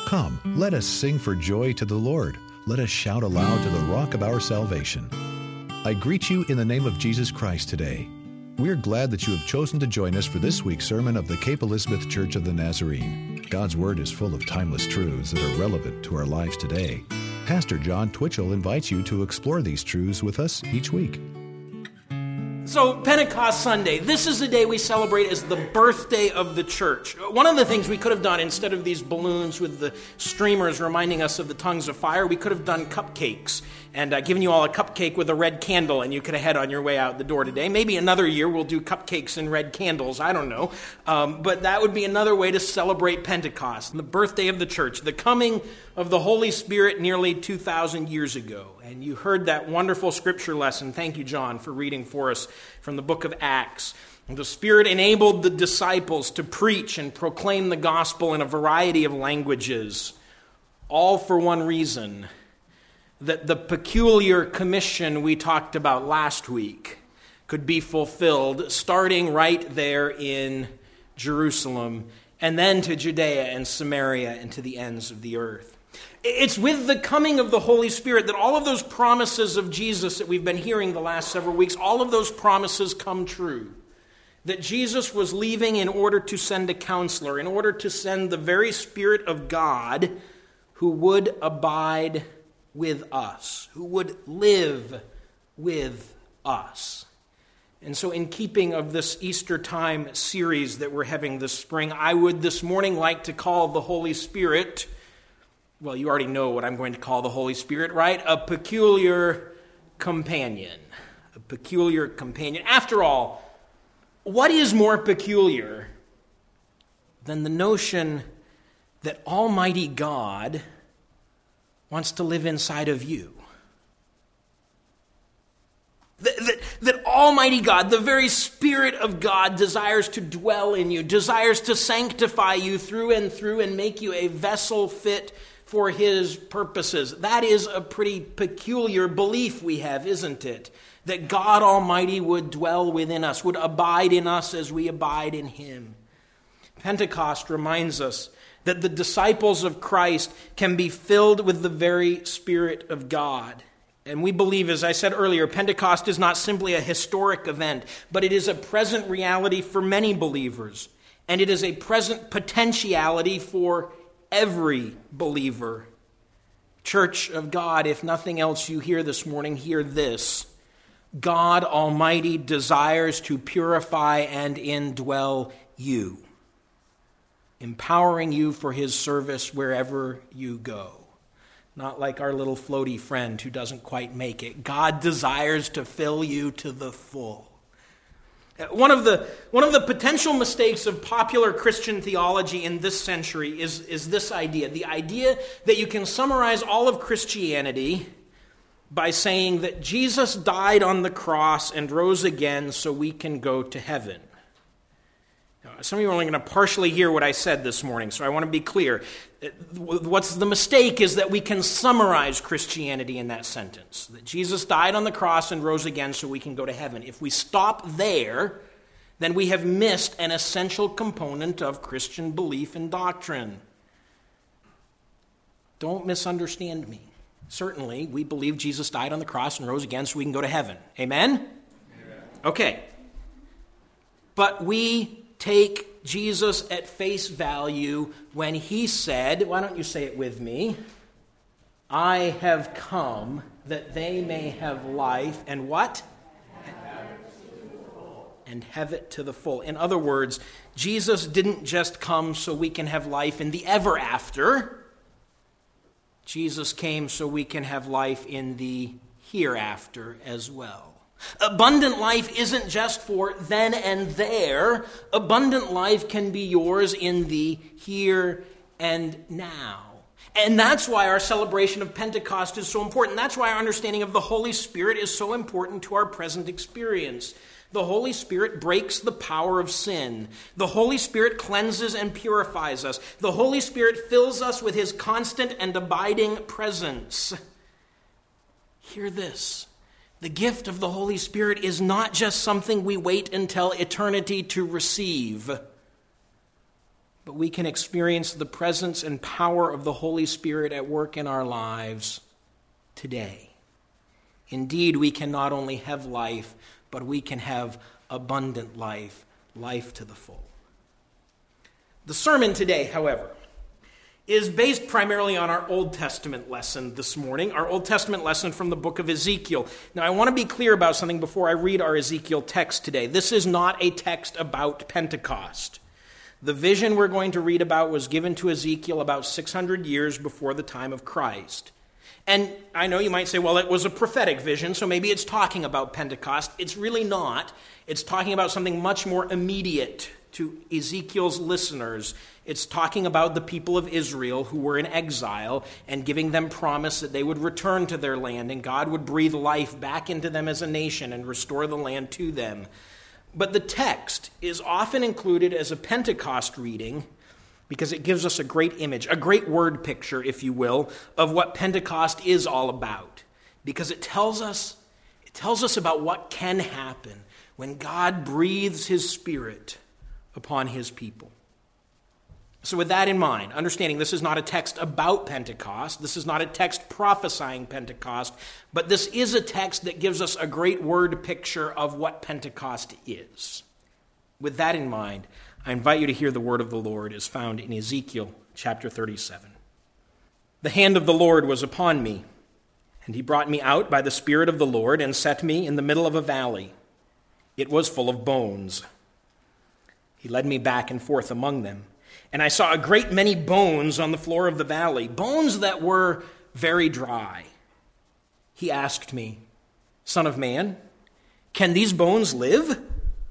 Come, let us sing for joy to the Lord. Let us shout aloud to the rock of our salvation. I greet you in the name of Jesus Christ today. We're glad that you have chosen to join us for this week's sermon of the Cape Elizabeth Church of the Nazarene. God's Word is full of timeless truths that are relevant to our lives today. Pastor John Twitchell invites you to explore these truths with us each week. So, Pentecost Sunday, this is the day we celebrate as the birthday of the church. One of the things we could have done, instead of these balloons with the streamers reminding us of the tongues of fire, we could have done cupcakes and given you all a cupcake with a red candle, and you could have head on your way out the door today. Maybe another year we'll do cupcakes and red candles, I don't know. But that would be another way to celebrate Pentecost, the birthday of the church, the coming of the Holy Spirit nearly 2,000 years ago. And you heard that wonderful scripture lesson. Thank you, John, for reading for us from the book of Acts. The Spirit enabled the disciples to preach and proclaim the gospel in a variety of languages, all for one reason: that the peculiar commission we talked about last week could be fulfilled, starting right there in Jerusalem, and then to Judea and Samaria and to the ends of the earth. It's with the coming of the Holy Spirit that all of those promises of Jesus that we've been hearing the last several weeks, all of those promises come true. That Jesus was leaving in order to send a counselor, in order to send the very Spirit of God who would abide with us, who would live with us. And so in keeping of this Easter time series that we're having this spring, I would this morning like to call the Holy Spirit, well, you already know what I'm going to call the Holy Spirit, right? A peculiar companion. A peculiar companion. After all, what is more peculiar than the notion that Almighty God wants to live inside of you? That Almighty God, the very Spirit of God, desires to dwell in you, desires to sanctify you through and make you a vessel fit for His purposes. That is a pretty peculiar belief we have, isn't it? That God Almighty would dwell within us, would abide in us as we abide in Him. Pentecost reminds us that the disciples of Christ can be filled with the very Spirit of God. And we believe, as I said earlier, Pentecost is not simply a historic event, but it is a present reality for many believers. And it is a present potentiality for every believer. Church of God, if nothing else you hear this morning, hear this. God Almighty desires to purify and indwell you, empowering you for His service wherever you go. Not like our little floaty friend who doesn't quite make it. God desires to fill you to the full. One of the potential mistakes of popular Christian theology in this century is this idea. The idea that you can summarize all of Christianity by saying that Jesus died on the cross and rose again so we can go to heaven. Now, some of you are only going to partially hear what I said this morning, so I want to be clear. What's the mistake is that we can summarize Christianity in that sentence. That Jesus died on the cross and rose again so we can go to heaven. If we stop there, then we have missed an essential component of Christian belief and doctrine. Don't misunderstand me. Certainly, we believe Jesus died on the cross and rose again so we can go to heaven. Amen? Amen. Okay. But we take Jesus at face value when He said, why don't you say it with me? I have come that they may have life and what? And have it to the full. In other words, Jesus didn't just come so we can have life in the ever after. Jesus came so we can have life in the hereafter as well. Abundant life isn't just for then and there. Abundant life can be yours in the here and now. And that's why our celebration of Pentecost is so important. That's why our understanding of the Holy Spirit is so important to our present experience. The Holy Spirit breaks the power of sin. The Holy Spirit cleanses and purifies us. The Holy Spirit fills us with His constant and abiding presence. Hear this. The gift of the Holy Spirit is not just something we wait until eternity to receive. but we can experience the presence and power of the Holy Spirit at work in our lives today. Indeed, we can not only have life, but we can have abundant life, life to the full. The sermon today, however, is based primarily on our Old Testament lesson this morning, our Old Testament lesson from the book of Ezekiel. Now, I want to be clear about something before I read our Ezekiel text today. This is not a text about Pentecost. The vision we're going to read about was given to Ezekiel about 600 years before the time of Christ. And I know you might say, well, it was a prophetic vision, so maybe it's talking about Pentecost. It's really not. It's talking about something much more immediate to Ezekiel's listeners. It's talking about the people of Israel who were in exile and giving them promise that they would return to their land and God would breathe life back into them as a nation and restore the land to them. But the text is often included as a Pentecost reading because it gives us a great image, a great word picture, if you will, of what Pentecost is all about. Because it tells us about what can happen when God breathes his Spirit upon his people. So with that in mind, understanding this is not a text about Pentecost, this is not a text prophesying Pentecost, but this is a text that gives us a great word picture of what Pentecost is. With that in mind, I invite you to hear the word of the Lord as found in Ezekiel chapter 37. The hand of the Lord was upon me, and he brought me out by the Spirit of the Lord and set me in the middle of a valley. It was full of bones. He led me back and forth among them, and I saw a great many bones on the floor of the valley, bones that were very dry. He asked me, "Son of man, can these bones live?"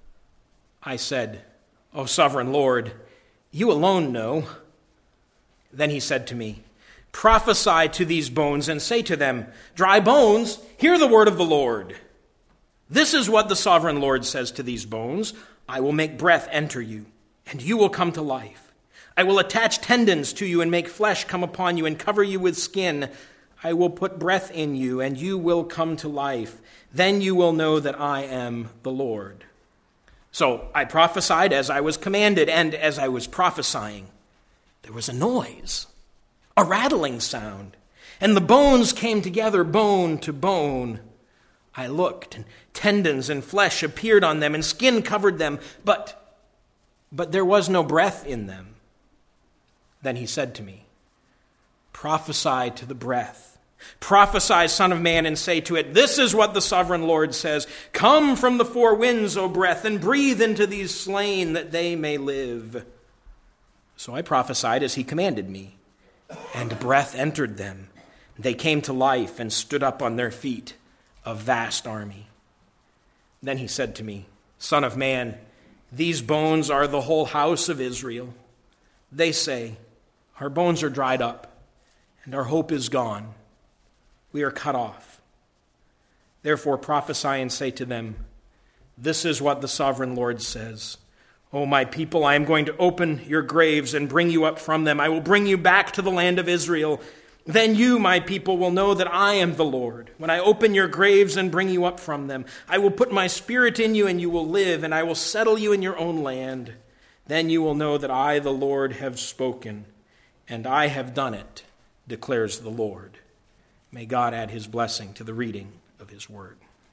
I said, "O sovereign Lord, you alone know." Then he said to me, "Prophesy to these bones and say to them, 'Dry bones, hear the word of the Lord. This is what the sovereign Lord says to these bones. I will make breath enter you, and you will come to life. I will attach tendons to you and make flesh come upon you and cover you with skin. I will put breath in you, and you will come to life. Then you will know that I am the Lord.'" So I prophesied as I was commanded, and as I was prophesying, there was a noise, a rattling sound, and the bones came together, bone to bone. I looked, and tendons and flesh appeared on them, and skin covered them, but there was no breath in them. Then he said to me, "Prophesy to the breath. Prophesy, Son of man, and say to it, 'This is what the sovereign Lord says. Come from the four winds, O breath, and breathe into these slain that they may live.' So I prophesied as he commanded me, and breath entered them. They came to life and stood up on their feet, a vast army. Then he said to me, 'Son of man, these bones are the whole house of Israel. They say, our bones are dried up, and our hope is gone. We are cut off. Therefore prophesy and say to them, this is what the sovereign Lord says. O my people, I am going to open your graves and bring you up from them. I will bring you back to the land of Israel. Then you, my people, will know that I am the Lord. When I open your graves and bring you up from them, I will put my spirit in you and you will live, and I will settle you in your own land. Then you will know that I, the Lord, have spoken, and I have done it, declares the Lord. May God add his blessing to the reading of his word.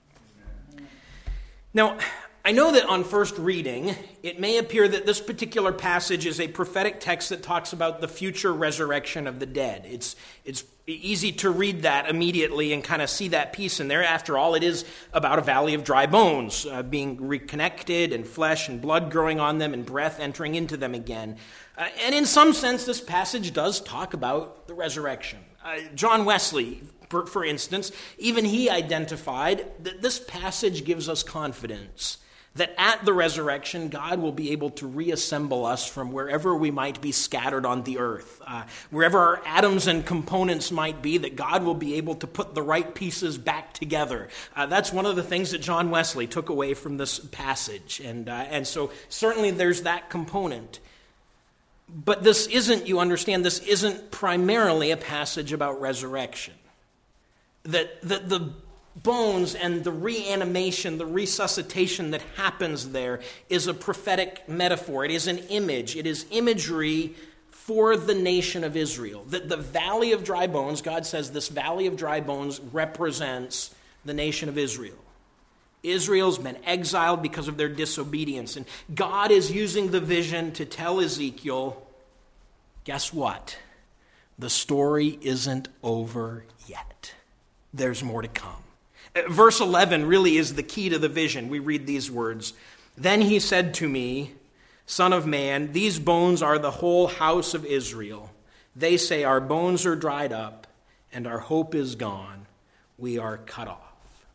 Now, I know that on first reading, it may appear that this particular passage is a prophetic text that talks about the future resurrection of the dead. It's easy to read that immediately and kind of see that piece in there. After all, it is about a valley of dry bones being reconnected and flesh and blood growing on them and breath entering into them again. And in some sense, this passage does talk about the resurrection. John Wesley, for instance, even he identified that this passage gives us confidence that at the resurrection, God will be able to reassemble us from wherever we might be scattered on the earth. Wherever our atoms and components might be, that God will be able to put the right pieces back together. That's one of the things that John Wesley took away from this passage. And so certainly there's that component. But this isn't, you understand, this isn't primarily a passage about resurrection. That the bones and the reanimation, the resuscitation that happens there is a prophetic metaphor. It is an image. It is imagery for the nation of Israel. The valley of dry bones, God says this valley of dry bones represents the nation of Israel. Israel's been exiled because of their disobedience. And God is using the vision to tell Ezekiel, guess what? The story isn't over yet. There's more to come. Verse 11 really is the key to the vision. We read these words. Then he said to me, Son of man, these bones are the whole house of Israel. They say, our bones are dried up, and our hope is gone. We are cut off.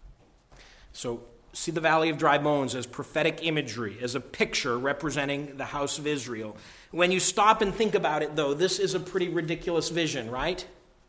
So, see the valley of dry bones as prophetic imagery, as a picture representing the house of Israel. When you stop and think about it, though, this is a pretty ridiculous vision, right?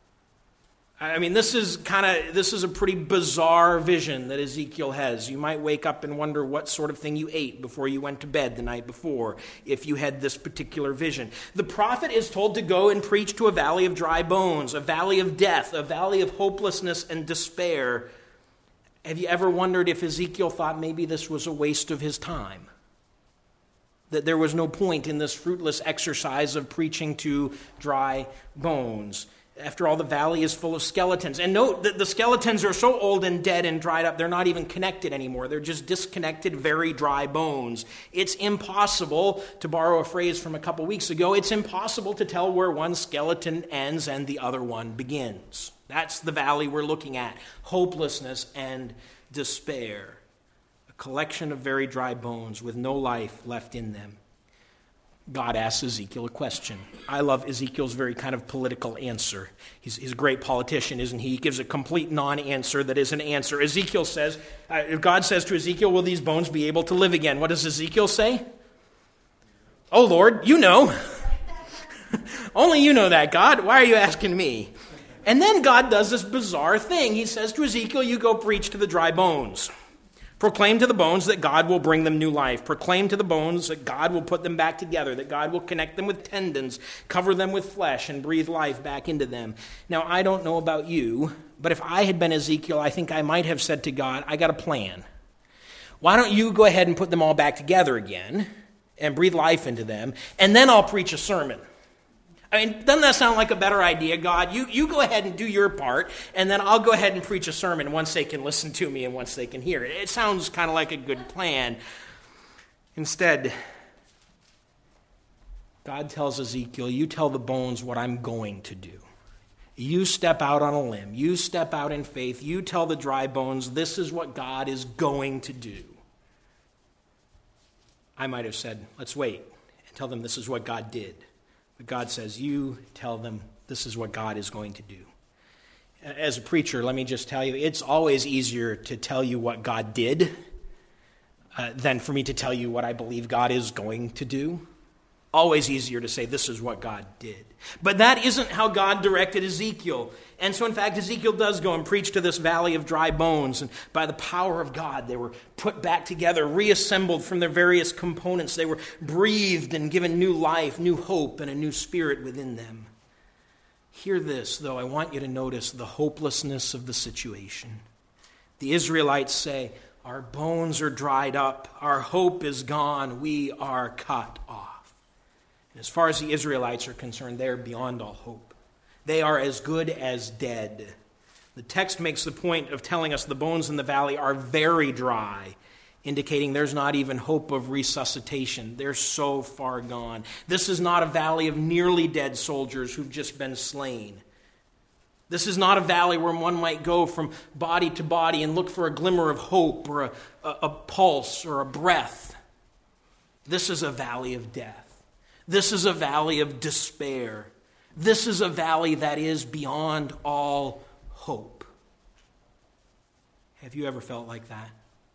I mean, this is a pretty bizarre vision that Ezekiel has. You might wake up and wonder what sort of thing you ate before you went to bed the night before if you had this particular vision. The prophet is told to go and preach to a valley of dry bones, a valley of death, a valley of hopelessness and despair. Have you ever wondered if Ezekiel thought maybe this was a waste of his time? That there was no point in this fruitless exercise of preaching to dry bones? After all, the valley is full of skeletons. And note that the skeletons are so old and dead and dried up, they're not even connected anymore. They're just disconnected, very dry bones. It's impossible, to borrow a phrase from a couple weeks ago, it's impossible to tell where one skeleton ends and the other one begins. That's the valley we're looking at. Hopelessness and despair. A collection of very dry bones with no life left in them. God asks Ezekiel a question. I love Ezekiel's very kind of political answer. He's a great politician, isn't he? He gives a complete non-answer that is an answer. Ezekiel says, God says to Ezekiel, will these bones be able to live again? What does Ezekiel say? Oh, Lord, you know. Only you know that, God. Why are you asking me? And then God does this bizarre thing. He says to Ezekiel, you go preach to the dry bones. Proclaim to the bones that God will bring them new life. Proclaim to the bones that God will put them back together, that God will connect them with tendons, cover them with flesh, and breathe life back into them. Now, I don't know about you, but if I had been Ezekiel, I think I might have said to God, I got a plan. Why don't you go ahead and put them all back together again and breathe life into them, and then I'll preach a sermon. I mean, doesn't that sound like a better idea, God? You go ahead and do your part, and then I'll go ahead and preach a sermon once they can listen to me and once they can hear it. It sounds kind of like a good plan. Instead, God tells Ezekiel, you tell the bones what I'm going to do. You step out on a limb. You step out in faith. You tell the dry bones, this is what God is going to do. I might have said, let's wait and tell them this is what God did. But God says, you tell them this is what God is going to do. As a preacher, let me just tell you, it's always easier to tell you what God did than for me to tell you what I believe God is going to do. Always easier to say this is what God did. But that isn't how God directed Ezekiel. And so in fact, Ezekiel does go and preach to this valley of dry bones. And by the power of God, they were put back together, reassembled from their various components. They were breathed and given new life, new hope, and a new spirit within them. Hear this, though. I want you to notice the hopelessness of the situation. The Israelites say, our bones are dried up. Our hope is gone. We are cut off. As far as the Israelites are concerned, they are beyond all hope. They are as good as dead. The text makes the point of telling us the bones in the valley are very dry, indicating there's not even hope of resuscitation. They're so far gone. This is not a valley of nearly dead soldiers who've just been slain. This is not a valley where one might go from body to body and look for a glimmer of hope or a pulse or a breath. This is a valley of death. This is a valley of despair. This is a valley that is beyond all hope. Have you ever felt like that?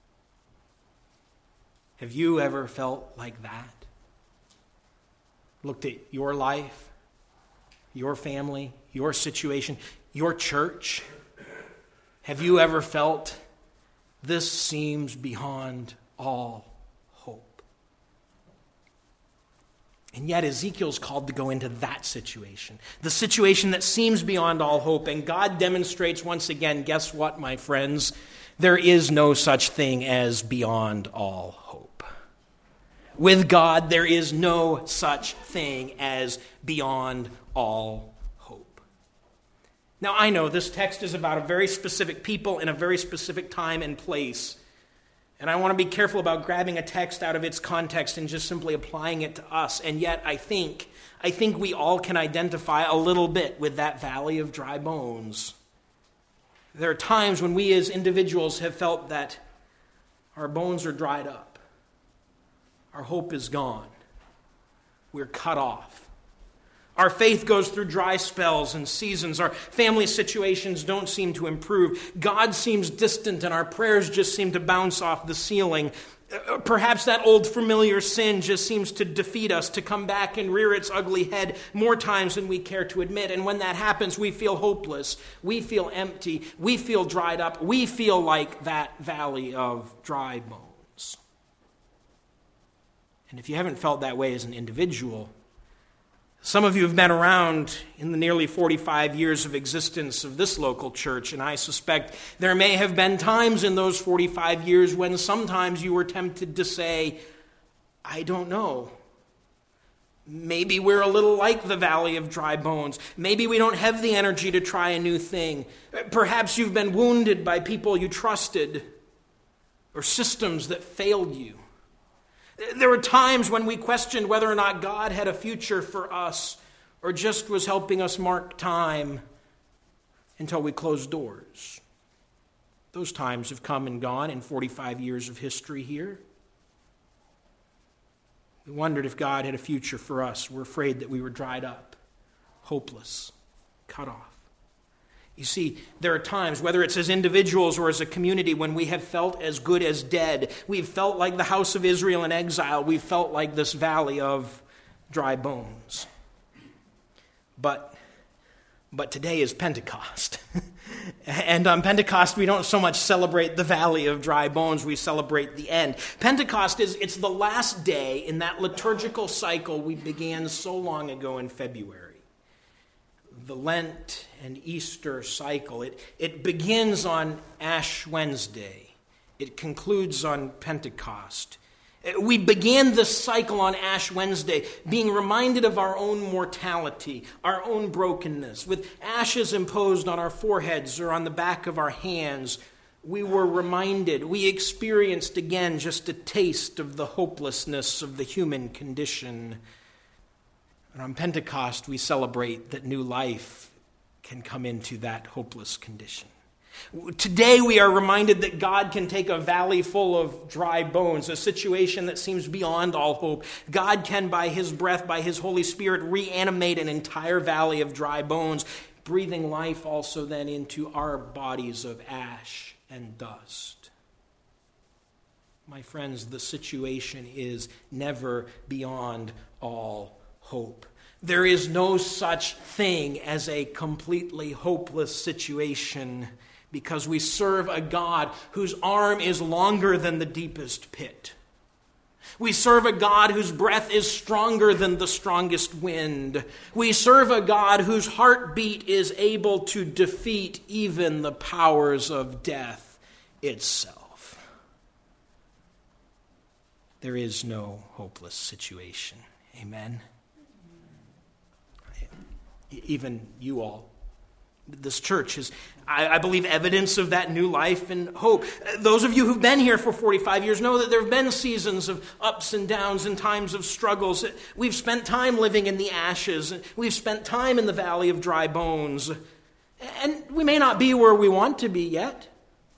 Have you ever felt like that? Looked at your life, your family, your situation, your church? Have you ever felt this seems beyond all hope? And yet Ezekiel's called to go into that situation, the situation that seems beyond all hope. And God demonstrates once again, guess what, my friends? There is no such thing as beyond all hope. With God, there is no such thing as beyond all hope. Now, I know this text is about a very specific people in a very specific time and place. And I want to be careful about grabbing a text out of its context and just simply applying it to us. And yet, I think we all can identify a little bit with that valley of dry bones. There are times when we as individuals have felt that our bones are dried up. Our hope is gone. We're cut off. Our faith goes through dry spells and seasons. Our family situations don't seem to improve. God seems distant and our prayers just seem to bounce off the ceiling. Perhaps that old familiar sin just seems to defeat us, to come back and rear its ugly head more times than we care to admit. And when that happens, we feel hopeless. We feel empty. We feel dried up. We feel like that valley of dry bones. And if you haven't felt that way as an individual, some of you have been around in the nearly 45 years of existence of this local church, and I suspect there may have been times in those 45 years when sometimes you were tempted to say, I don't know. Maybe we're a little like the valley of dry bones. Maybe we don't have the energy to try a new thing. Perhaps you've been wounded by people you trusted or systems that failed you. There were times when we questioned whether or not God had a future for us or just was helping us mark time until we closed doors. Those times have come and gone in 45 years of history here. We wondered if God had a future for us. We're afraid that we were dried up, hopeless, cut off. You see, there are times, whether it's as individuals or as a community, when we have felt as good as dead. We've felt like the house of Israel in exile. We've felt like this valley of dry bones. But today is Pentecost. And on Pentecost, we don't so much celebrate the valley of dry bones, we celebrate the end. Pentecost it's the last day in that liturgical cycle we began so long ago in February. The Lent and Easter cycle. It begins on Ash Wednesday. It concludes on Pentecost. We began this cycle on Ash Wednesday being reminded of our own mortality, our own brokenness. With ashes imposed on our foreheads or on the back of our hands, we were reminded, we experienced again just a taste of the hopelessness of the human condition. And on Pentecost, we celebrate that new life can come into that hopeless condition. Today, we are reminded that God can take a valley full of dry bones, a situation that seems beyond all hope. God can, by His breath, by His Holy Spirit, reanimate an entire valley of dry bones, breathing life also then into our bodies of ash and dust. My friends, the situation is never beyond all hope. There is no such thing as a completely hopeless situation because we serve a God whose arm is longer than the deepest pit. We serve a God whose breath is stronger than the strongest wind. We serve a God whose heartbeat is able to defeat even the powers of death itself. There is no hopeless situation. Amen. Even you all. This church is, I believe, evidence of that new life and hope. Those of you who've been here for 45 years know that there have been seasons of ups and downs and times of struggles. We've spent time living in the ashes. We've spent time in the valley of dry bones. And we may not be where we want to be yet.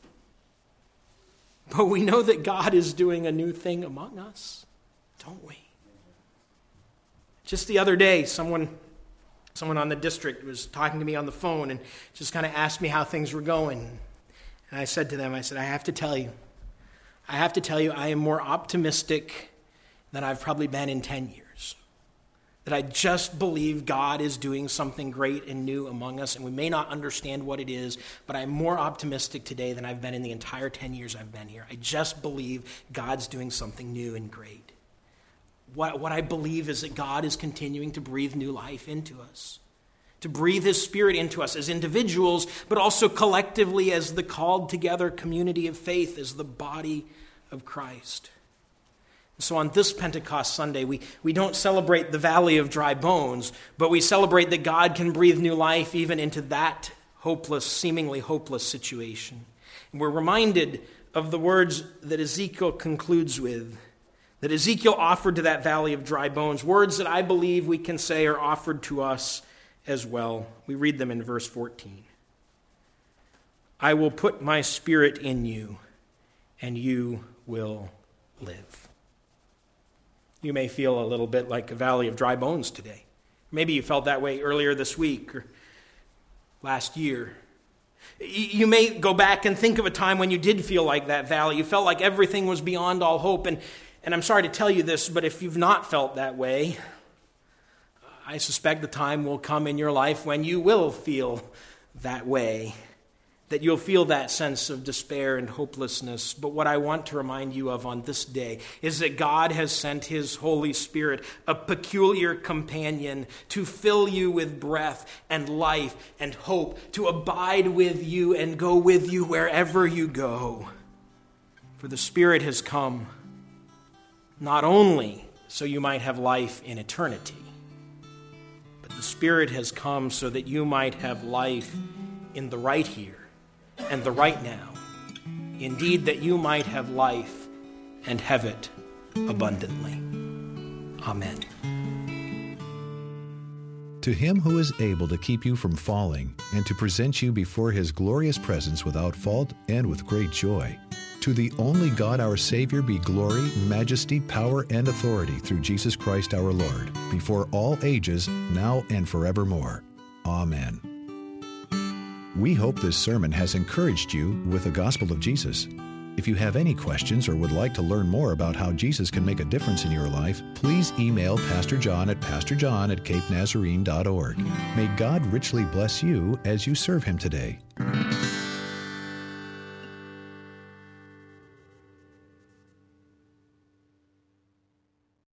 But we know that God is doing a new thing among us, don't we? Just the other day, Someone on the district was talking to me on the phone and just kind of asked me how things were going. And I said to them, I have to tell you, I am more optimistic than I've probably been in 10 years. That I just believe God is doing something great and new among us, and we may not understand what it is, but I'm more optimistic today than I've been in the entire 10 years I've been here. I just believe God's doing something new and great. what I believe is that God is continuing to breathe new life into us, to breathe his Spirit into us as individuals, but also collectively as the called together community of faith, as the body of Christ. So on this Pentecost Sunday, we don't celebrate the valley of dry bones, but we celebrate that God can breathe new life even into that hopeless, seemingly hopeless situation. And we're reminded of the words that Ezekiel concludes with, that Ezekiel offered to that valley of dry bones, words that I believe we can say are offered to us as well. We read them in verse 14. I will put my Spirit in you, and you will live. You may feel a little bit like a valley of dry bones today. Maybe you felt that way earlier this week or last year. You may go back and think of a time when you did feel like that valley. You felt like everything was beyond all hope. And I'm sorry to tell you this, but if you've not felt that way, I suspect the time will come in your life when you will feel that way, that you'll feel that sense of despair and hopelessness. But what I want to remind you of on this day is that God has sent his Holy Spirit, a peculiar companion, to fill you with breath and life and hope, to abide with you and go with you wherever you go. For the Spirit has come not only so you might have life in eternity, but the Spirit has come so that you might have life in the right here and the right now. Indeed, that you might have life and have it abundantly. Amen. To him who is able to keep you from falling and to present you before his glorious presence without fault and with great joy, to the only God our Savior be glory, majesty, power, and authority through Jesus Christ our Lord, before all ages, now and forevermore. Amen. We hope this sermon has encouraged you with the gospel of Jesus. If you have any questions or would like to learn more about how Jesus can make a difference in your life, please email Pastor John at pastorjohn@capenazarene.org. May God richly bless you as you serve him today.